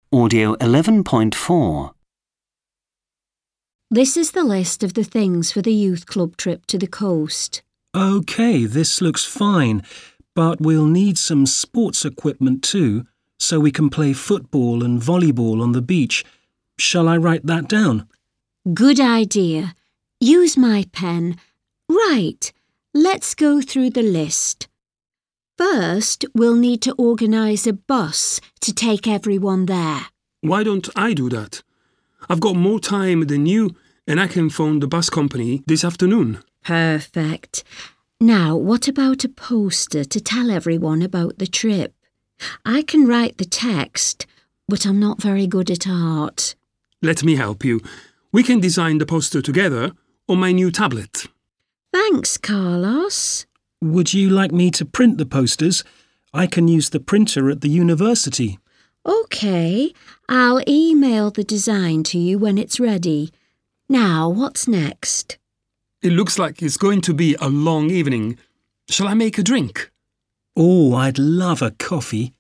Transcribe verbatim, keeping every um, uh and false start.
Audio eleven point four. This is the list of the things for the youth club trip to the coast. OK, this looks fine, but we'll need some sports equipment too, so we can play football and volleyball on the beach. Shall I write that down? Good idea. Use my pen. Right, let's go through the list. First, we'll need to organise a bus to take everyone there. Why don't I do that? I've got more time than you and I can phone the bus company this afternoon. Perfect. Now, what about a poster to tell everyone about the trip? I can write the text, but I'm not very good at art. Let me help you. We can design the poster together on my new tablet. Thanks, Carlos. Would you like me to print the posters? I can use the printer at the university. OK, I'll email the design to you when it's ready. Now, what's next? It looks like it's going to be a long evening. Shall I make a drink? Oh, I'd love a coffee.